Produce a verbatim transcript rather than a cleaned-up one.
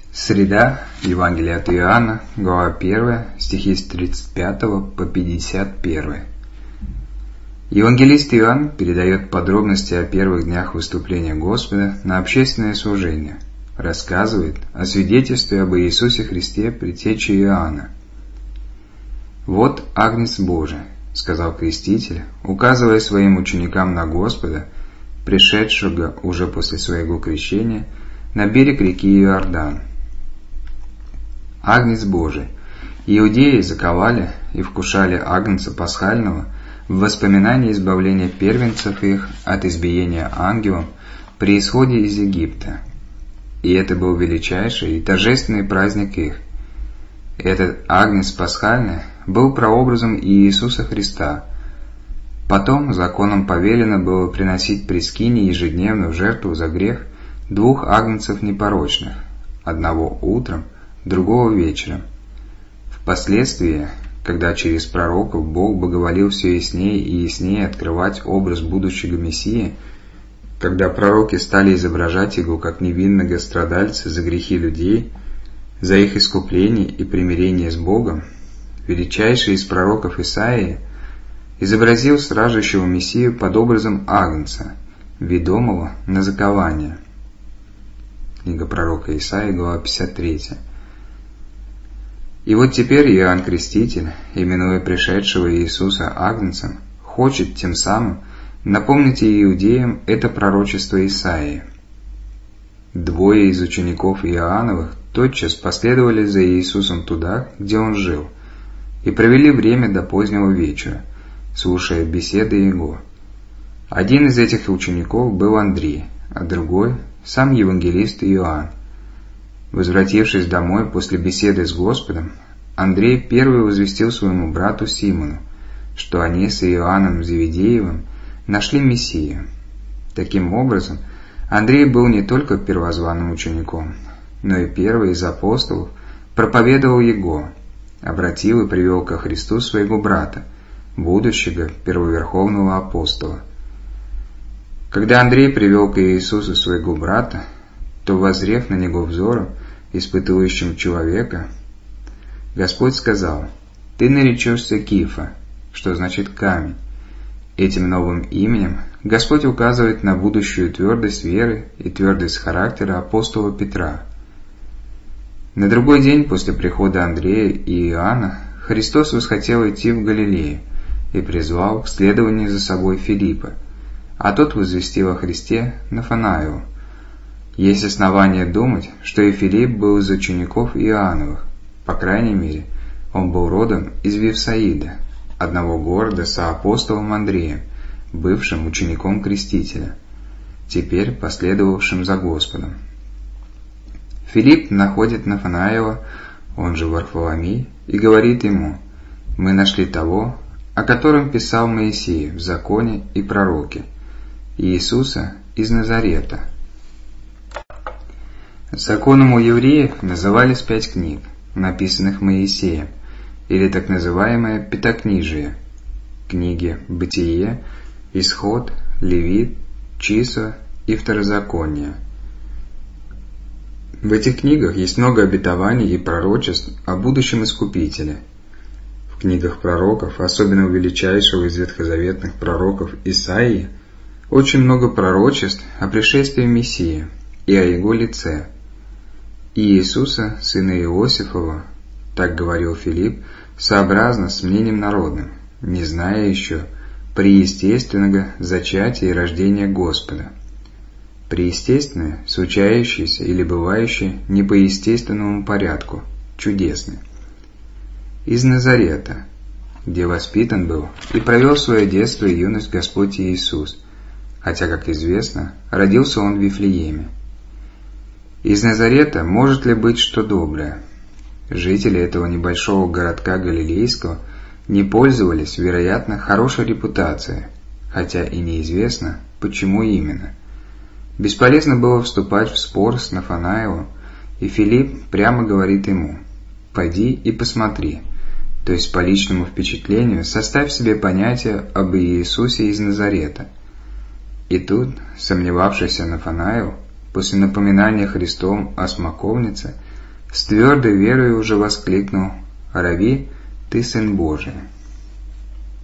Среда, Евангелие от Иоанна, глава первая, стихи с тридцать пятого по пятьдесят первый. Евангелист Иоанн передает подробности о первых днях выступления Господа на общественное служение, рассказывает о свидетельстве об Иисусе Христе предтече Иоанна. «Вот Агнец Божий», — сказал Креститель, указывая своим ученикам на Господа, пришедшего уже после своего крещения на берег реки Иордан. Агнец Божий. Иудеи заковали и вкушали агнца пасхального в воспоминании избавления первенцев их от избиения ангелом при исходе из Египта. И это был величайший и торжественный праздник их. Этот агнец пасхальный был прообразом Иисуса Христа. Потом законом повелено было приносить при скине ежедневно в жертву за грех двух агнцев непорочных, одного утром, другого вечером. Впоследствии, когда через пророков Бог благоволил все яснее и яснее открывать образ будущего Мессии, когда пророки стали изображать его как невинного страдальца за грехи людей, за их искупление и примирение с Богом, величайший из пророков Исаии изобразил страждущего Мессию под образом агнца, ведомого на закование. Книга пророка Исаии, глава пятьдесят три. И вот теперь Иоанн Креститель, именуя пришедшего Иисуса Агнцем, хочет тем самым напомнить иудеям это пророчество Исаии. Двое из учеников Иоанновых тотчас последовали за Иисусом туда, где он жил, и провели время до позднего вечера, слушая беседы Его. Один из этих учеников был Андрей, а другой – сам евангелист Иоанн. Возвратившись домой после беседы с Господом, Андрей первый возвестил своему брату Симону, что они с Иоанном Зеведеевым нашли Мессию. Таким образом, Андрей был не только первозванным учеником, но и первый из апостолов проповедовал Его, обратил и привел ко Христу своего брата, будущего первоверховного апостола. Когда Андрей привел к Иисусу своего брата, то, воззрев на него взором, испытывающим человека, Господь сказал: «Ты наречешься Кифа», что значит камень. Этим новым именем Господь указывает на будущую твердость веры и твердость характера апостола Петра. На другой день после прихода Андрея и Иоанна Христос восхотел идти в Галилею и призвал к следованию за собой Филиппа, а тот возвестил о Христе Нафанаилу. Есть основания думать, что и Филипп был из учеников Иоанновых, по крайней мере, он был родом из Вифсаида, одного города со апостолом Андреем, бывшим учеником Крестителя, теперь последовавшим за Господом. Филипп находит Нафанаила, он же Варфоломей, и говорит ему: «Мы нашли того, о котором писал Моисей в законе и пророке, Иисуса из Назарета». Законом у евреев назывались пять книг, написанных Моисеем, или так называемое Пятикнижие, книги Бытие, Исход, Левит, Числа и Второзаконие. В этих книгах есть много обетований и пророчеств о будущем Искупителе. В книгах пророков, особенно у величайшего из ветхозаветных пророков Исаии, очень много пророчеств о пришествии Мессии и о Его лице. И Иисуса, сына Иосифова, так говорил Филипп, сообразно с мнением народным, не зная еще преестественного зачатия и рождения Господа. Преестественное, случающееся или бывающее не по естественному порядку, чудесное. Из Назарета, где воспитан был и провел свое детство и юность Господь Иисус, хотя, как известно, родился он в Вифлееме. Из Назарета может ли быть что доброе? Жители этого небольшого городка Галилейского не пользовались, вероятно, хорошей репутацией, хотя и неизвестно, почему именно. Бесполезно было вступать в спор с Нафанаилом, и Филипп прямо говорит ему: «Пойди и посмотри», то есть по личному впечатлению составь себе понятие об Иисусе из Назарета. И тут сомневавшийся Нафанаил, после напоминания Христом о смоковнице, с твердой верой уже воскликнул: «Рави, ты Сын Божий».